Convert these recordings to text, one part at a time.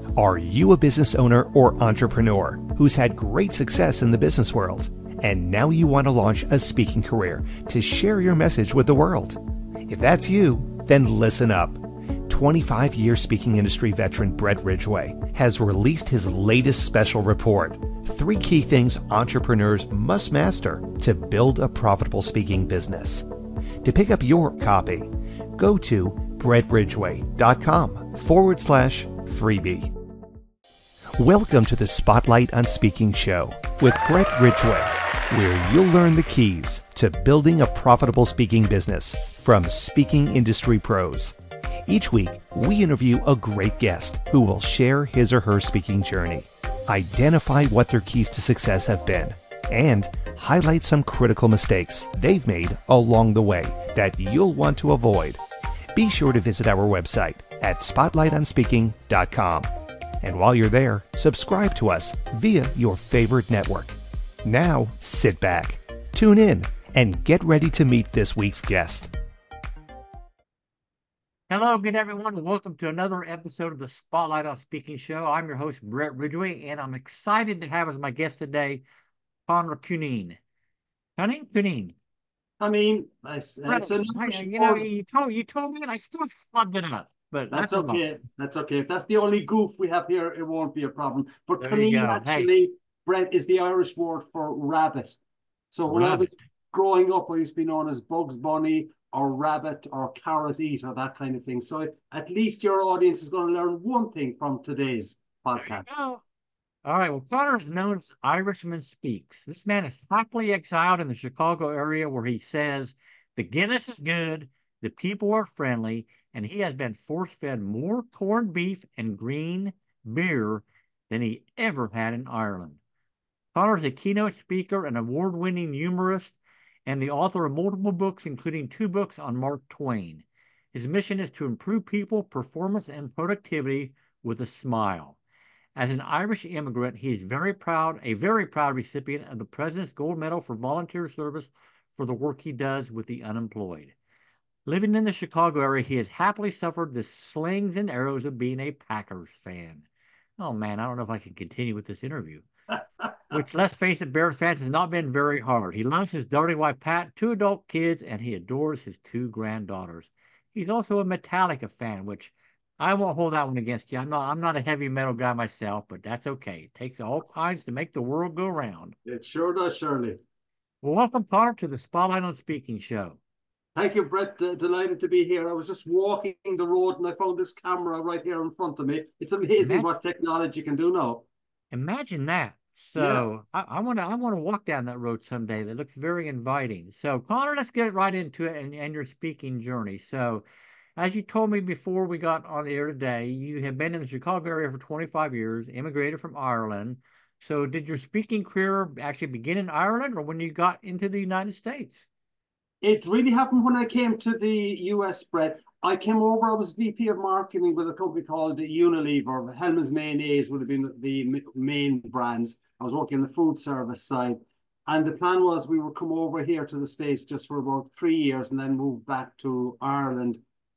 Are you a business owner or entrepreneur who's had great success in the business world, and now you want to launch a speaking career to share your message with the world? If that's you, then listen up. 25-year speaking industry veteran Brett Ridgway has released his latest special report, 3 Key Things Entrepreneurs Must Master to Build a Profitable Speaking Business. To pick up your copy, go to brettridgway.com/freebie. Welcome to the Spotlight on Speaking show with Brett Ridgway, where you'll learn the keys to building a profitable speaking business from speaking industry pros. Each week, we interview a great guest who will share his or her speaking journey, identify what their keys to success have been, and highlight some critical mistakes they've made along the way that you'll want to avoid. Be sure to visit our website at spotlightonspeaking.com. And while you're there, subscribe to us via your favorite network. Now, sit back, tune in, and get ready to meet this week's guest. Hello again, everyone. Welcome to another episode of the Spotlight on Speaking show. I'm your host, Brett Ridgway, and I'm excited to have as my guest today, Connor Cuneen. Cuneen. You told me, and I still fucked it up. But that's okay. That's okay. If that's the only goof we have here, it won't be a problem. But Cuneen actually, Brett, is the Irish word for rabbit. So when I was growing up, I used to be known as Bugs Bunny or Rabbit or Carrot Eater, that kind of thing. So at least your audience is going to learn one thing from today's podcast. All right. Well, Connor is known as Irishman Speaks. This man is happily exiled in the Chicago area where he says the Guinness is good, the people are friendly, and he has been force-fed more corned beef and green beer than he ever had in Ireland. Connor is a keynote speaker, an award-winning humorist, and the author of multiple books, including 2 books on Mark Twain. His mission is to improve people, performance, and productivity with a smile. As an Irish immigrant, he is a very proud recipient of the President's Gold Medal for volunteer service for the work he does with the unemployed. Living in the Chicago area, he has happily suffered the slings and arrows of being a Packers fan. Oh man, I don't know if I can continue with this interview. Which, let's face it, Bears fans, has not been very hard. He loves his darling wife, Pat, 2 adult kids, and he adores his 2 granddaughters. He's also a Metallica fan, which I won't hold that one against you. I'm not a heavy metal guy myself, but that's okay. It takes all kinds to make the world go round. It sure does, Shirley. Well, welcome, Connor, to the Spotlight on Speaking show. Thank you, Brett. Delighted to be here. I was just walking the road and I found this camera right here in front of me. It's amazing what technology can do now. Imagine that. So yeah. I want to walk down that road someday. That looks very inviting. So Connor, let's get right into it and your speaking journey. So as you told me before we got on the air today, you have been in the Chicago area for 25 years, immigrated from Ireland. So did your speaking career actually begin in Ireland or when you got into the United States? It really happened when I came to the US, Brett. I came over, I was VP of marketing with a company called Unilever. Hellmann's Mayonnaise would have been the main brands. I was working on the food service side. And the plan was we would come over here to the States just for about 3 years and then move back to Ireland,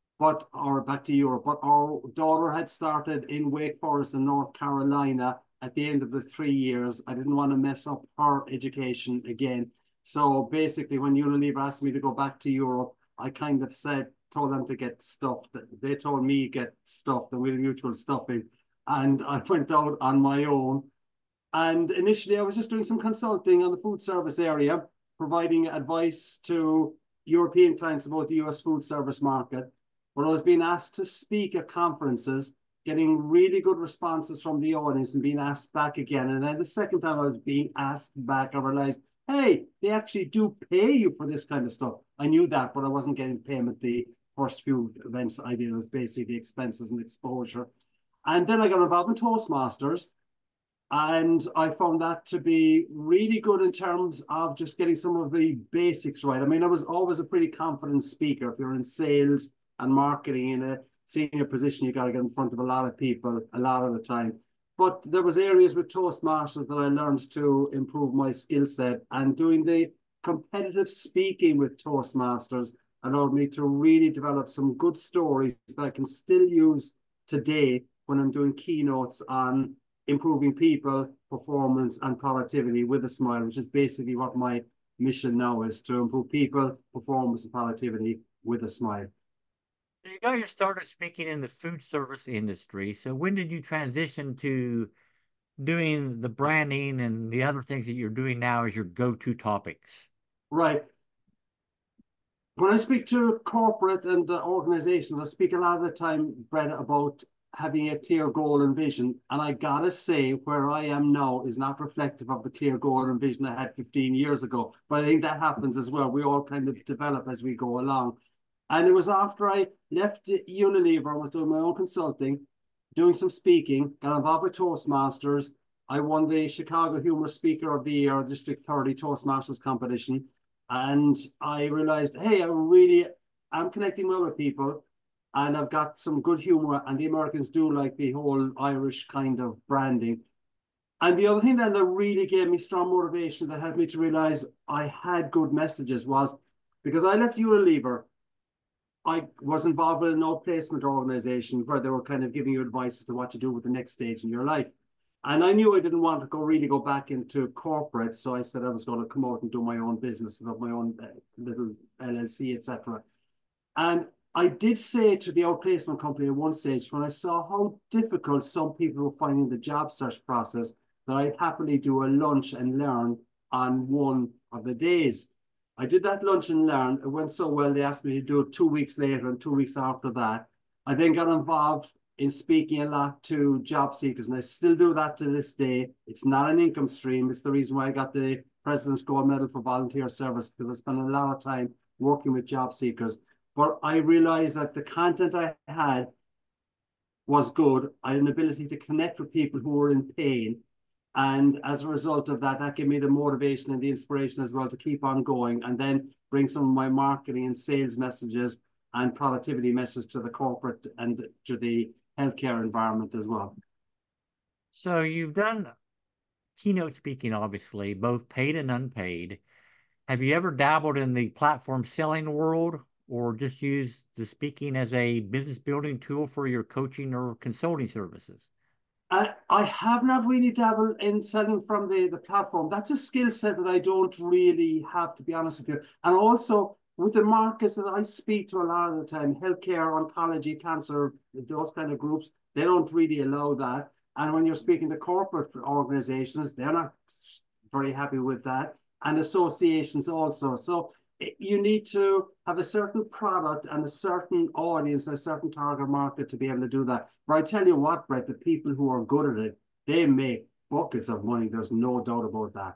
or back to Europe. But our daughter had started in Wake Forest in North Carolina at the end of the 3 years. I didn't want to mess up her education again. So basically, when Unilever asked me to go back to Europe, I kind of told them to get stuffed. They told me get stuffed, and we had mutual stuffing. And I went out on my own. And initially, I was just doing some consulting on the food service area, providing advice to European clients about the US food service market. But I was being asked to speak at conferences, getting really good responses from the audience and being asked back again. And then the second time I was being asked back, I realized, hey, they actually do pay you for this kind of stuff. I knew that, but I wasn't getting payment. The first few events I did was basically the expenses and exposure. And then I got involved in Toastmasters. And I found that to be really good in terms of just getting some of the basics right. I mean, I was always a pretty confident speaker. If you're in sales and marketing in a senior position, you got to get in front of a lot of people a lot of the time. But there was areas with Toastmasters that I learned to improve my skill set, and doing the competitive speaking with Toastmasters allowed me to really develop some good stories that I can still use today when I'm doing keynotes on improving people, performance, and productivity with a smile, which is basically what my mission now is, to improve people, performance, and productivity with a smile. You got your started speaking in the food service industry. So when did you transition to doing the branding and the other things that you're doing now as your go-to topics? Right. When I speak to corporate and organizations, I speak a lot of the time, Brett, about having a clear goal and vision. And I gotta say, where I am now is not reflective of the clear goal and vision I had 15 years ago. But I think that happens as well. We all kind of develop as we go along. And it was after I left Unilever, I was doing my own consulting, doing some speaking, got involved with Toastmasters. I won the Chicago Humor Speaker of the Year, District 30 Toastmasters competition. And I realized, hey, I'm connecting well with people, and I've got some good humor, and the Americans do like the whole Irish kind of branding. And the other thing that really gave me strong motivation, that helped me to realize I had good messages, was because I left Unilever, I was involved in an outplacement organization where they were kind of giving you advice as to what to do with the next stage in your life. And I knew I didn't want to really go back into corporate. So I said I was going to come out and do my own business and have my own little LLC, etc. And I did say to the outplacement company at one stage, when I saw how difficult some people were finding the job search process, that I'd happily do a lunch and learn on one of the days. I did that lunch and learn. It went so well, they asked me to do it 2 weeks later, and 2 weeks after that. I then got involved in speaking a lot to job seekers, and I still do that to this day. It's not an income stream. It's the reason why I got the President's Gold Medal for volunteer service, because I spent a lot of time working with job seekers. But I realized that the content I had was good. I had an ability to connect with people who were in pain. And as a result of that, that gave me the motivation and the inspiration as well to keep on going, and then bring some of my marketing and sales messages and productivity messages to the corporate and to the healthcare environment as well. So you've done keynote speaking, obviously, both paid and unpaid. Have you ever dabbled in the platform selling world, or just used the speaking as a business building tool for your coaching or consulting services? I have not really dabbled in selling from the platform. That's a skill set that I don't really have, to be honest with you. And also with the markets that I speak to a lot of the time, healthcare, oncology, cancer, those kind of groups, they don't really allow that. And when you're speaking to corporate organizations, they're not very happy with that. And associations also. So you need to have a certain product and a certain audience, a certain target market to be able to do that. But I tell you what, Brett, the people who are good at it, they make buckets of money. There's no doubt about that.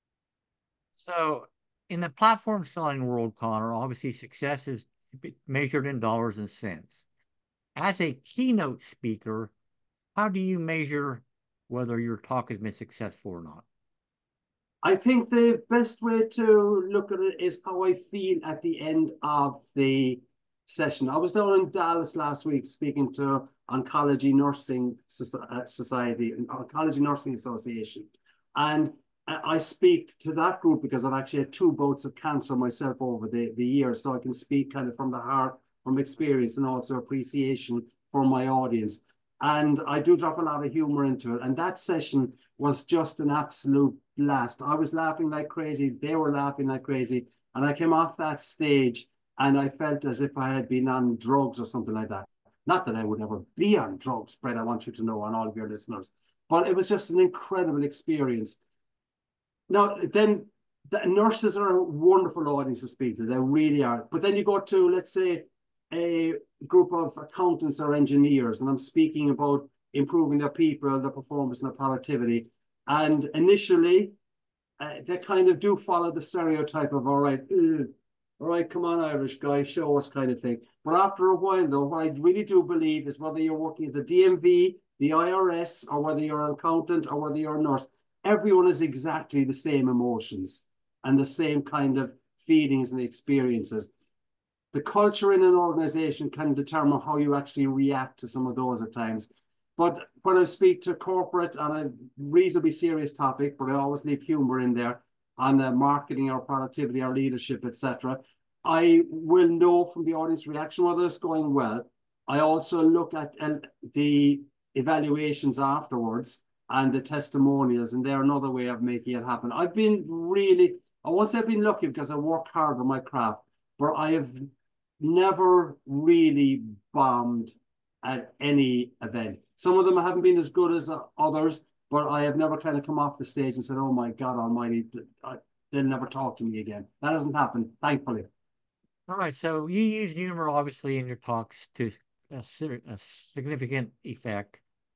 So in the platform selling world, Connor, obviously success is measured in dollars and cents. As a keynote speaker, how do you measure whether your talk has been successful or not? I think the best way to look at it is how I feel at the end of the session. I was down in Dallas last week speaking to Oncology Nursing Society, Oncology Nursing Association. And I speak to that group because I've actually had 2 bouts of cancer myself over the years. So I can speak kind of from the heart, from experience, and also appreciation for my audience. And I do drop a lot of humor into it. And that session was just an absolute blast. I was laughing like crazy. They were laughing like crazy. And I came off that stage and I felt as if I had been on drugs or something like that. Not that I would ever be on drugs, Brett, I want you to know, on all of your listeners. But it was just an incredible experience. Now, then the nurses are a wonderful audience to speak to. They really are. But then you go to, let's say, a group of accountants or engineers, and I'm speaking about improving their people, their performance, and their productivity. And initially, they kind of do follow the stereotype of, all right, come on, Irish guy, show us kind of thing. But after a while, though, what I really do believe is whether you're working at the DMV, the IRS, or whether you're an accountant or whether you're a nurse, everyone has exactly the same emotions and the same kind of feelings and experiences. The culture in an organization can determine how you actually react to some of those at times. But when I speak to corporate on a reasonably serious topic, but I always leave humor in there, on marketing or productivity or leadership, etc., I will know from the audience reaction whether it's going well. I also look at the evaluations afterwards and the testimonials, and they're another way of making it happen. I've been really, I won't say I've been lucky because I work hard on my craft, but I have never really bombed at any event. Some of them haven't been as good as others, but I have never kind of come off the stage and said, "Oh my God Almighty, they'll never talk to me again." That hasn't happened, thankfully. All right, so you use humor obviously in your talks to a significant effect.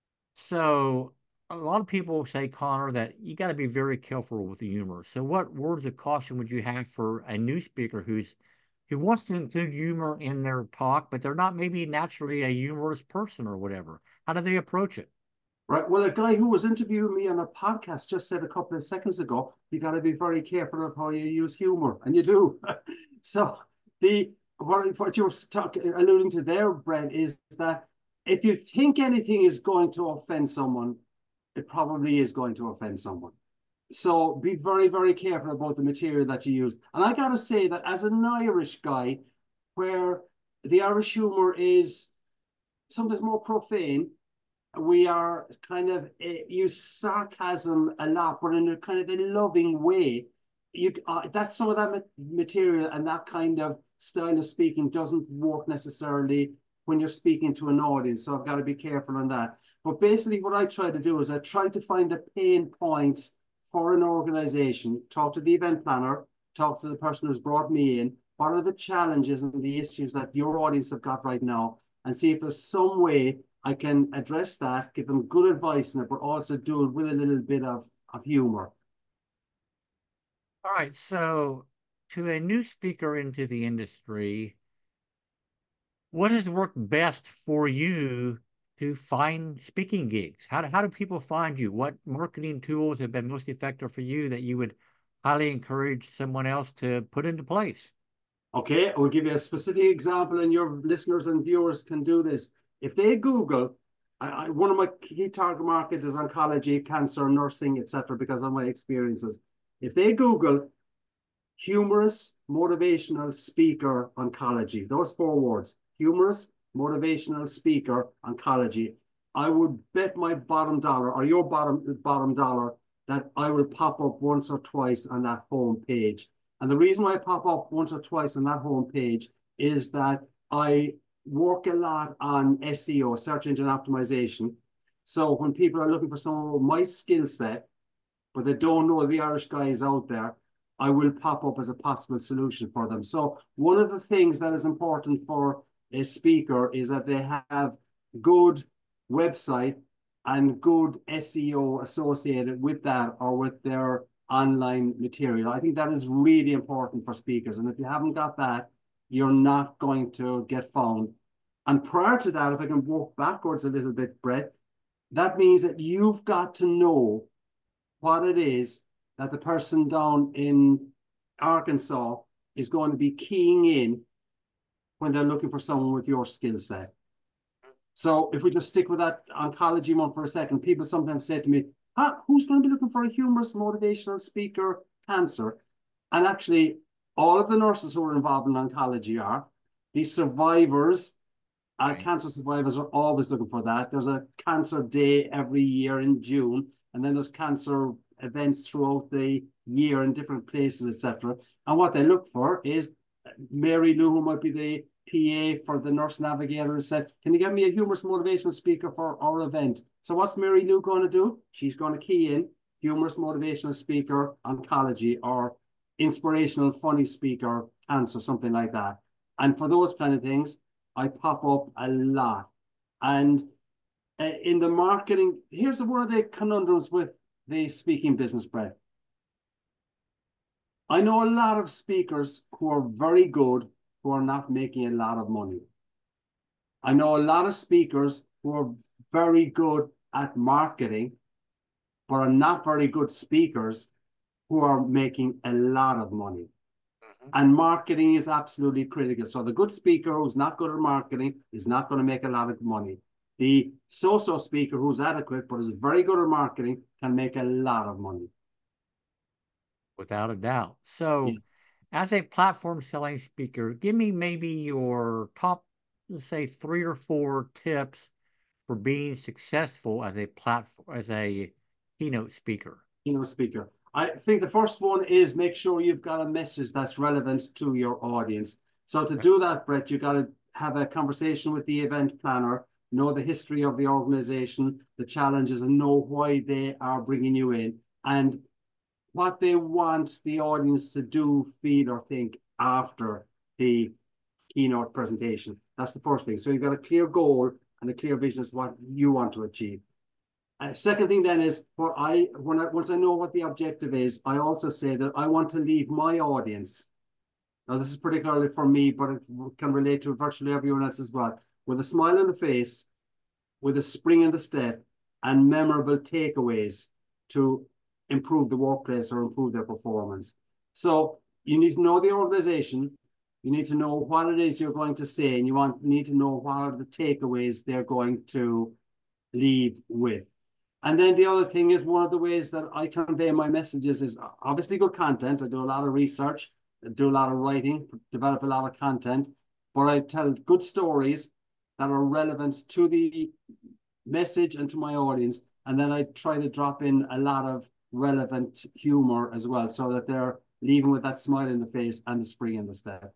So a lot of people say, Connor, that you got to be very careful with the humor. So what words of caution would you have for a new speaker who wants to include humor in their talk, but they're not maybe naturally a humorous person or whatever? How do they approach it? Right. Well, a guy who was interviewing me on a podcast just said a couple of seconds ago, you got to be very careful of how you use humor, and you do. So the what you were alluding to there, Brent, is that if you think anything is going to offend someone, it probably is going to offend someone. So be very, very careful about the material that you use. And I got to say that as an Irish guy, where the Irish humor is sometimes more profane, we are kind of use sarcasm a lot, but in a kind of a loving way. That's some of that material and that kind of style of speaking doesn't work necessarily when you're speaking to an audience. So I've got to be careful on that. But basically, what I try to do is I try to find the pain points for an organization, talk to the event planner, talk to the person who's brought me in. What are the challenges and the issues that your audience have got right now? And see if there's some way I can address that, give them good advice in it, but also do it with a little bit of humor. All right, so to a new speaker into the industry, what has worked best for you to find speaking gigs? How do people find you? What marketing tools have been most effective for you that you would highly encourage someone else to put into place? Okay, I will give you a specific example, and your listeners and viewers can do this. If they Google, one of my key target markets is oncology, cancer, nursing, etc., because of my experiences. If they Google humorous, motivational speaker, oncology, those 4 words, humorous, motivational speaker, oncology, I would bet my bottom dollar, or your bottom dollar, that I will pop up once or twice on that home page. And the reason why I pop up once or twice on that home page is that I work a lot on SEO, search engine optimization. So when people are looking for someone with my skill set, but they don't know the Irish guys out there, I will pop up as a possible solution for them. So one of the things that is important for a speaker is that they have good website and good SEO associated with that or with their online material. I think that is really important for speakers. And if you haven't got that, you're not going to get found. And prior to that, if I can walk backwards a little bit, Brett, that means that you've got to know what it is that the person down in Arkansas is going to be keying in when they're looking for someone with your skill set. So if we just stick with that oncology one for a second, people sometimes say to me, who's going to be looking for a humorous, motivational speaker, cancer? And actually, all of the nurses who are involved in oncology are. These survivors, right. Cancer survivors are always looking for that. There's a cancer day every year in June, and then there's cancer events throughout the year in different places, etc. And what they look for is Mary Lou, who might be the PA for the nurse navigator, and said, can you get me a humorous motivational speaker for our event? So what's Mary Lou going to do? She's going to key in humorous motivational speaker, oncology, or inspirational funny speaker, cancer, something like that. And for those kind of things, I pop up a lot. And in the marketing, here's one of the conundrums with the speaking business, Brett. I know a lot of speakers who are very good who are not making a lot of money. I know a lot of speakers who are very good at marketing, but are not very good speakers who are making a lot of money. And marketing is absolutely critical. So the good speaker who's not good at marketing is not going to make a lot of money. The so-so speaker who's adequate but is very good at marketing can make a lot of money. Without a doubt. So as a platform selling speaker, give me maybe your top, let's say 3 or 4 tips for being successful as a platform, as a keynote speaker? Keynote speaker. I think the first one is make sure you've got a message that's relevant to your audience. So to do that, Brett, you got to have a conversation with the event planner, know the history of the organization, the challenges, and know why they are bringing you in and what they want the audience to do, feel, or think after the keynote presentation. That's the first thing. So you've got a clear goal and a clear vision as to what you want to achieve. Second thing then is once I know what the objective is, I also say that I want to leave my audience. Now, this is particularly for me, but it can relate to virtually everyone else as well. With a smile on the face, with a spring in the step, and memorable takeaways to improve the workplace or improve their performance. So you need to know the organization. You need to know what it is you're going to say, and you need to know what are the takeaways they're going to leave with. And then the other thing is, one of the ways that I convey my messages is obviously good content. I do a lot of research, I do a lot of writing, develop a lot of content, but I tell good stories that are relevant to the message and to my audience. And then I try to drop in a lot of relevant humor as well, so that they're leaving with that smile in the face and the spring in the step.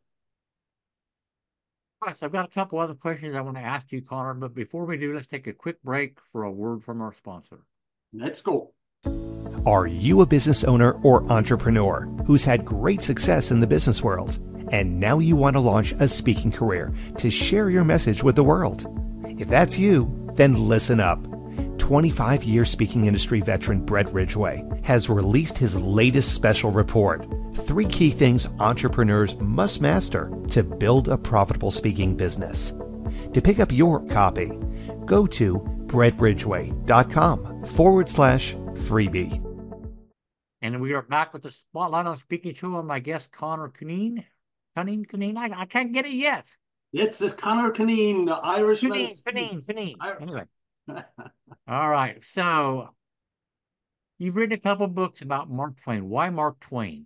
All right, so I've got a couple other questions I want to ask you, Connor, but before we do, let's take a quick break for a word from our sponsor. Let's go. Are you a business owner or entrepreneur who's had great success in the business world, and now you want to launch a speaking career to share your message with the world? If that's you, then listen up. 25-year speaking industry veteran Brett Ridgway has released his latest special report, 3 key things entrepreneurs must master to build a profitable speaking business. To pick up your copy, go to brettridgway.com/freebie. And we are back with the Spotlight on Speaking show and my guest, Connor Cunneen. Cunneen? I can't get it yet. It's Connor Cunneen, the Irishman. Cunneen. Anyway. All right. So you've written a couple books about Mark Twain. Why Mark Twain?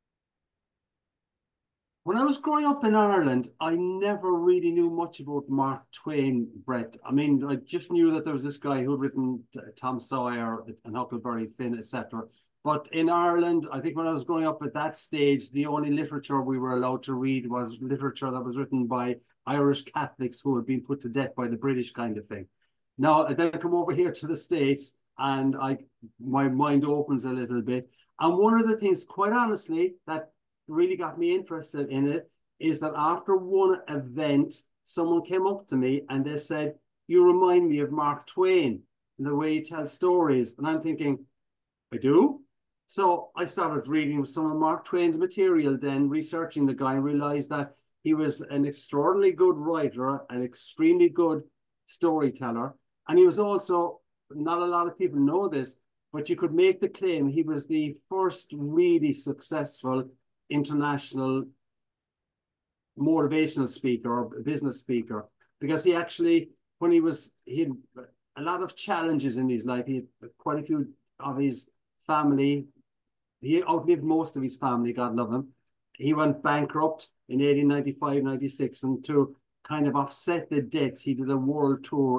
When I was growing up in Ireland, I never really knew much about Mark Twain, Brett. I mean, I just knew that there was this guy who had written Tom Sawyer and Huckleberry Finn, etc. But in Ireland, I think when I was growing up at that stage, the only literature we were allowed to read was literature that was written by Irish Catholics who had been put to death by the British, kind of thing. Now, I then come over here to the States and my mind opens a little bit. And one of the things, quite honestly, that really got me interested in it is that after one event, someone came up to me and they said, "You remind me of Mark Twain in the way you tell stories." And I'm thinking, I do? So I started reading some of Mark Twain's material, then researching the guy, and realized that he was an extraordinarily good writer, an extremely good storyteller. And he was also, not a lot of people know this, but you could make the claim he was the first really successful international motivational speaker or business speaker, because he actually, when he had a lot of challenges in his life. He had quite a few of his family. He outlived most of his family, God love him. He went bankrupt in 1895, 96, and to kind of offset the debts, he did a world tour,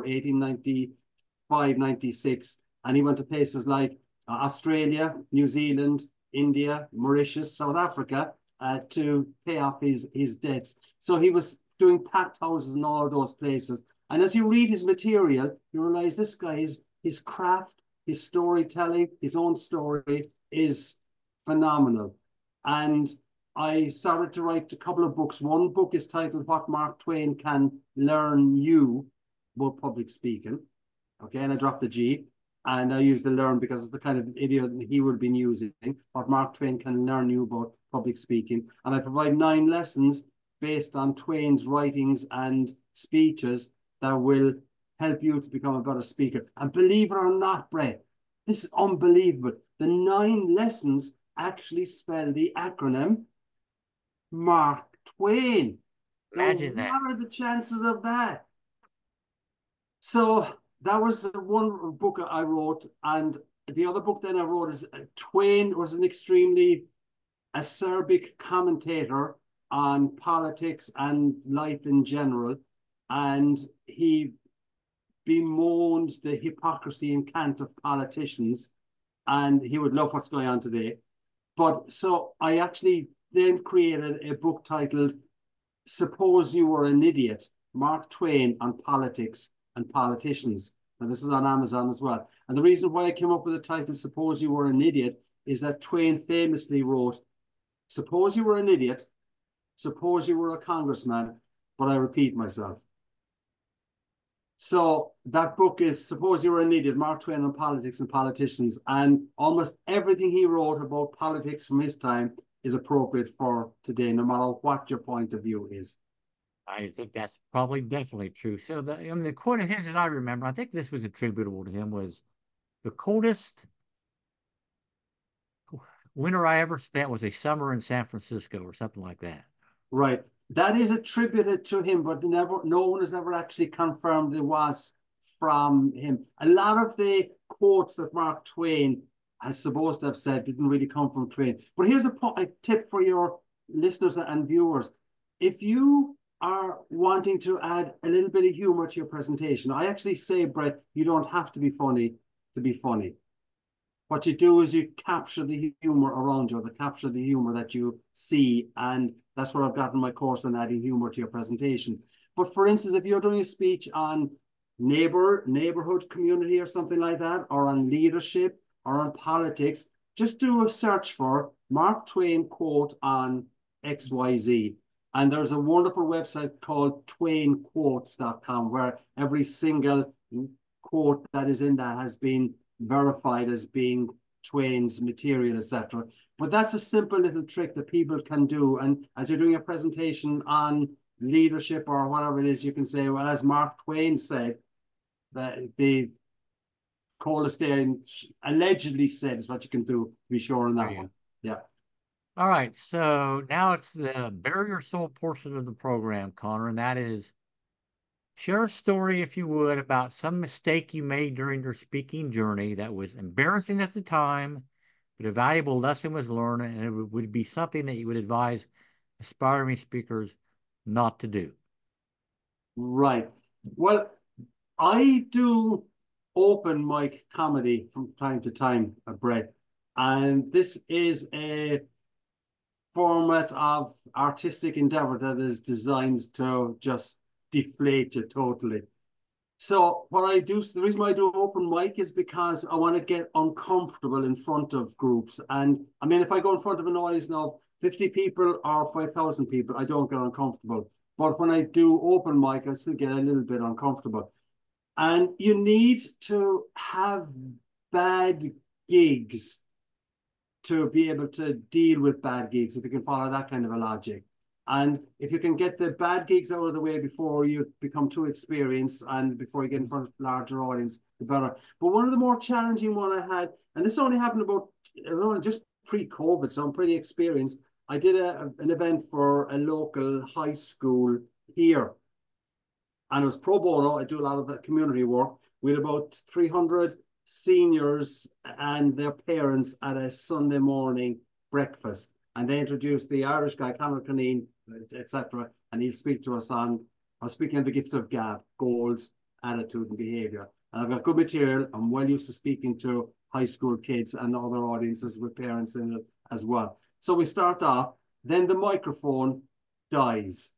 1895, 96, and he went to places like Australia, New Zealand, India, Mauritius, South Africa, to pay off his debts. So he was doing packed houses in all of those places. And as you read his material, you realize this guy, his craft, his storytelling, his own story is phenomenal. And I started to write a couple of books. One book is titled What Mark Twain Can Learn You About Public Speaking. Okay, and I dropped the G. And I use the learn because it's the kind of idiom he would have been using. What Mark Twain can learn you about public speaking. And I provide 9 lessons based on Twain's writings and speeches that will help you to become a better speaker. And believe it or not, Brett, this is unbelievable. The 9 lessons actually spell the acronym Mark Twain. Imagine that. What are the chances of that? So that was one book I wrote, and the other book then I wrote is Twain was an extremely acerbic commentator on politics and life in general, and he bemoaned the hypocrisy and cant of politicians, and he would love what's going on today. But so I actually then created a book titled Suppose You Were an Idiot, Mark Twain on Politics and Politicians. Now, this is on Amazon as well. And the reason why I came up with the title Suppose You Were an Idiot is that Twain famously wrote, suppose you were an idiot, suppose you were a congressman, but I repeat myself. So that book is Suppose You Were an Idiot, Mark Twain on Politics and Politicians. And almost everything he wrote about politics from his time is appropriate for today, no matter what your point of view is. I think that's probably definitely true. So the quote of his that I remember, I think this was attributable to him, was the coldest winter I ever spent was a summer in San Francisco or something like that. Right. That is attributed to him, but no one has ever actually confirmed it was from him. A lot of the quotes that Mark Twain is supposed to have said didn't really come from Twain. But here's a tip for your listeners and viewers. If you are wanting to add a little bit of humor to your presentation, I actually say, Brett, you don't have to be funny to be funny. What you do is you capture the humor around you, or capture the humor that you see. And that's what I've got in my course on adding humor to your presentation. But for instance, if you're doing a speech on neighborhood community or something like that, or on leadership or on politics, just do a search for Mark Twain quote on XYZ. And there's a wonderful website called twainquotes.com where every single quote that is in that has been verified as being Twain's material, etc. But that's a simple little trick that people can do. And as you're doing a presentation on leadership or whatever it is, you can say, well, as Mark Twain said, that the coldest day allegedly said is what you can do to be sure on that one. Yeah. All right. So now it's the Bare Your Soul portion of the program, Connor, and that is share a story, if you would, about some mistake you made during your speaking journey that was embarrassing at the time, but a valuable lesson was learned, and it would be something that you would advise aspiring speakers not to do. Right. Well, I do open mic comedy from time to time, Brett, and this is a format of artistic endeavor that is designed to just deflate you totally. So what I do, the reason why I do open mic is because I want to get uncomfortable in front of groups. And I mean, if I go in front of an audience now, 50 people or 5,000 people, I don't get uncomfortable. But when I do open mic, I still get a little bit uncomfortable. And you need to have bad gigs to be able to deal with bad gigs, if you can follow that kind of a logic. And if you can get the bad gigs out of the way before you become too experienced and before you get in front of a larger audience, the better. But one of the more challenging one I had, and this only happened about just pre-COVID, so I'm pretty experienced. I did an event for a local high school here. And it was pro bono. I do a lot of that community work. We had about 300 seniors and their parents at a Sunday morning breakfast. And they introduced the Irish guy, Conor Conneen, etc. And he'll speak to us on, I'm speaking of the gift of gab, goals, attitude, and behavior. And I've got good material. I'm well used to speaking to high school kids and other audiences with parents in it as well. So we start off, then the microphone dies.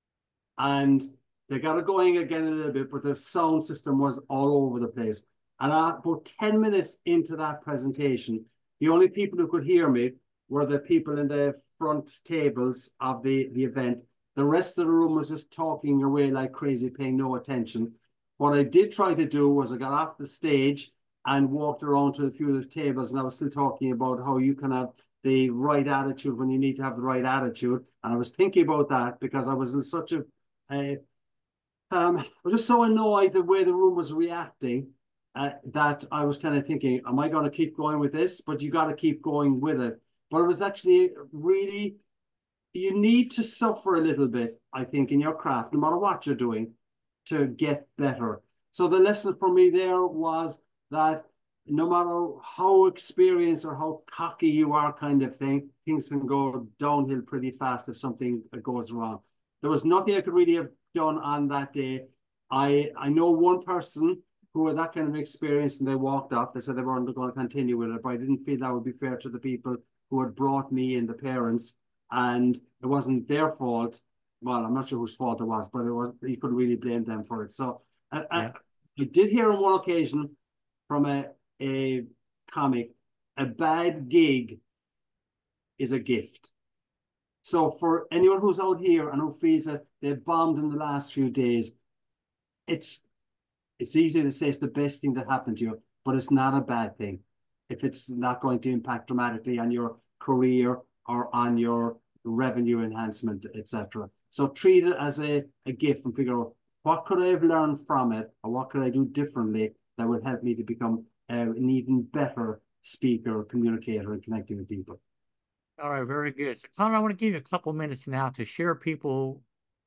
And they got it going again a little bit, but the sound system was all over the place. And about 10 minutes into that presentation, the only people who could hear me were the people in the front tables of the event. The rest of the room was just talking away like crazy, paying no attention. What I did try to do was I got off the stage and walked around to a few of the tables, and I was still talking about how you can have the right attitude when you need to have the right attitude. And I was thinking about that because I was in such I was just so annoyed the way the room was reacting that I was kind of thinking, am I going to keep going with this? But you got to keep going with it. But it was actually really, you need to suffer a little bit, I think, in your craft, no matter what you're doing, to get better. So the lesson for me there was that no matter how experienced or how cocky you are kind of thing, things can go downhill pretty fast if something goes wrong. There was nothing I could really have done on that day. I know one person who had that kind of experience and they walked off. They said they weren't going to continue with it, but I didn't feel that would be fair to the people who had brought me in, the parents, and it wasn't their fault. Well, I'm not sure whose fault it was, but you couldn't really blame them for it. So I did hear on one occasion from a comic, a bad gig is a gift. So for anyone who's out here and who feels that they've bombed in the last few days, it's easy to say it's the best thing that happened to you, but it's not a bad thing if it's not going to impact dramatically on your career or on your revenue enhancement, etc. So treat it as a gift and figure out what could I have learned from it or what could I do differently that would help me to become an even better speaker, communicator, and connecting with people. All right, very good. So, Connor, I want to give you a couple minutes now to share with people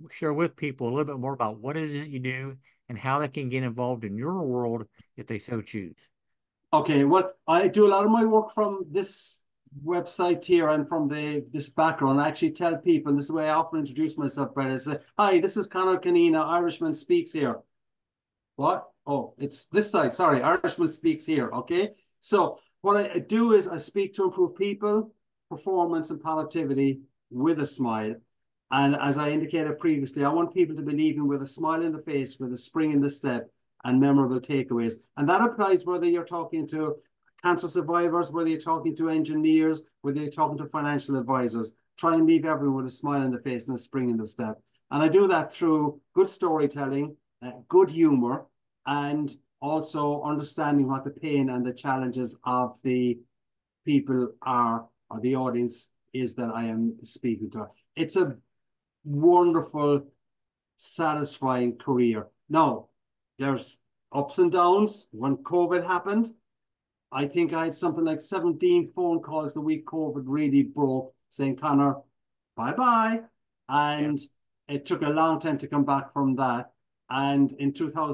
a little bit more about what it is that you do and how they can get involved in your world if they so choose. Okay, well, I do a lot of my work from this website here and from this background. I actually tell people, and this is the way I often introduce myself, Brett, I say, hi, this is Conor Canina, Irishman Speaks here. What? Oh, it's this side, sorry, Irishman Speaks here, okay? So what I do is I speak to improve people, performance and productivity with a smile. And as I indicated previously, I want people to be leaving with a smile in the face, with a spring in the step and memorable takeaways. And that applies whether you're talking to cancer survivors, whether you're talking to engineers, whether you're talking to financial advisors. Try and leave everyone with a smile in the face and a spring in the step. And I do that through good storytelling, good humor, and also understanding what the pain and the challenges of the people are, or the audience is that I am speaking to. It's a wonderful, satisfying career. Now, there's ups and downs. When COVID happened, I think I had something like 17 phone calls the week COVID really broke, saying, Conor, bye-bye. And it took a long time to come back from that. And in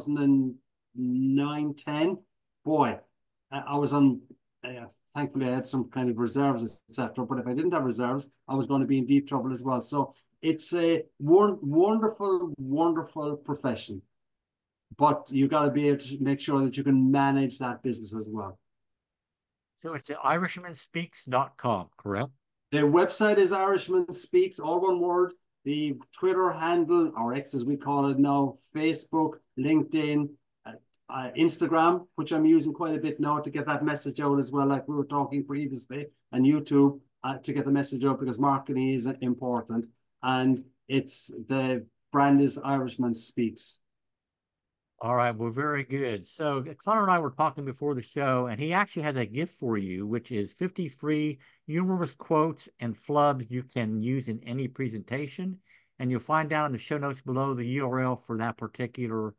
2009-10, boy, I was on, thankfully I had some kind of reserves, etc. But if I didn't have reserves, I was going to be in deep trouble as well. So it's a wonderful, wonderful profession. But you got to be able to make sure that you can manage that business as well. So it's irishmanspeaks.com, correct? The website is Irishman Speaks, all one word. The Twitter handle, or X as we call it now, Facebook, LinkedIn, Instagram, which I'm using quite a bit now to get that message out as well, like we were talking previously, and YouTube to get the message out because marketing is important. And the brand is Irishman Speaks. All right, well, very good. So Conor and I were talking before the show, and he actually has a gift for you, which is 50 free humorous quotes and flubs you can use in any presentation. And you'll find down in the show notes below the URL for that particular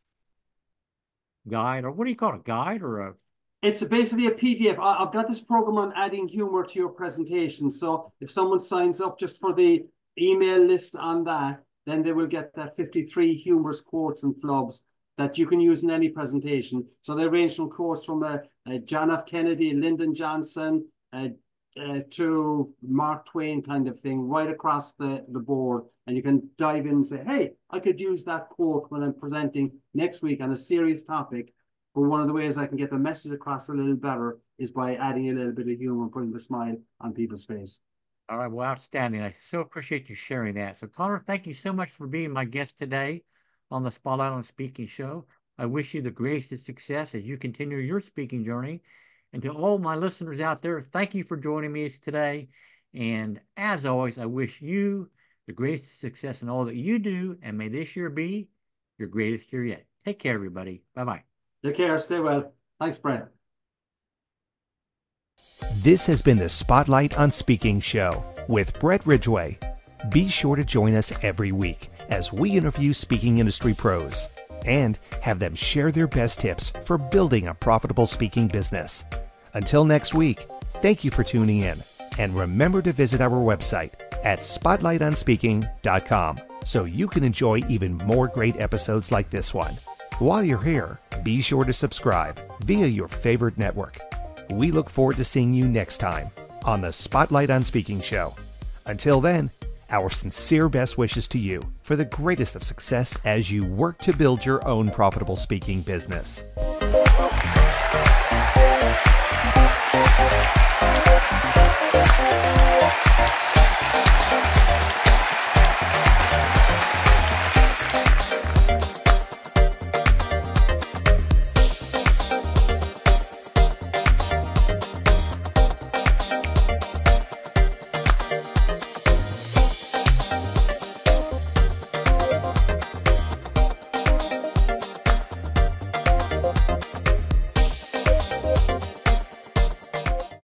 guide, or what do you call it, a guide or a... It's basically a PDF. I've got this program on adding humor to your presentation. So if someone signs up just for the email list on that, then they will get that 53 humorous quotes and flubs that you can use in any presentation. So they range from quotes from John F. Kennedy, Lyndon Johnson, to Mark Twain kind of thing, right across the board. And you can dive in and say, hey, I could use that quote when I'm presenting next week on a serious topic. But one of the ways I can get the message across a little better is by adding a little bit of humor and putting the smile on people's face. All right, well, outstanding. I so appreciate you sharing that. So, Conor, thank you so much for being my guest today on the Spotlight on Speaking show. I wish you the greatest success as you continue your speaking journey. And to all my listeners out there, thank you for joining me today. And as always, I wish you the greatest success in all that you do. And may this year be your greatest year yet. Take care, everybody. Bye-bye. Take care. Stay well. Thanks, Brent. This has been the Spotlight on Speaking show with Brett Ridgway. Be sure to join us every week as we interview speaking industry pros and have them share their best tips for building a profitable speaking business. Until next week, thank you for tuning in, and remember to visit our website at spotlightonspeaking.com so you can enjoy even more great episodes like this one. While you're here, be sure to subscribe via your favorite network. We look forward to seeing you next time on the Spotlight on Speaking show. Until then, Our sincere best wishes to you for the greatest of success as you work to build your own profitable speaking business.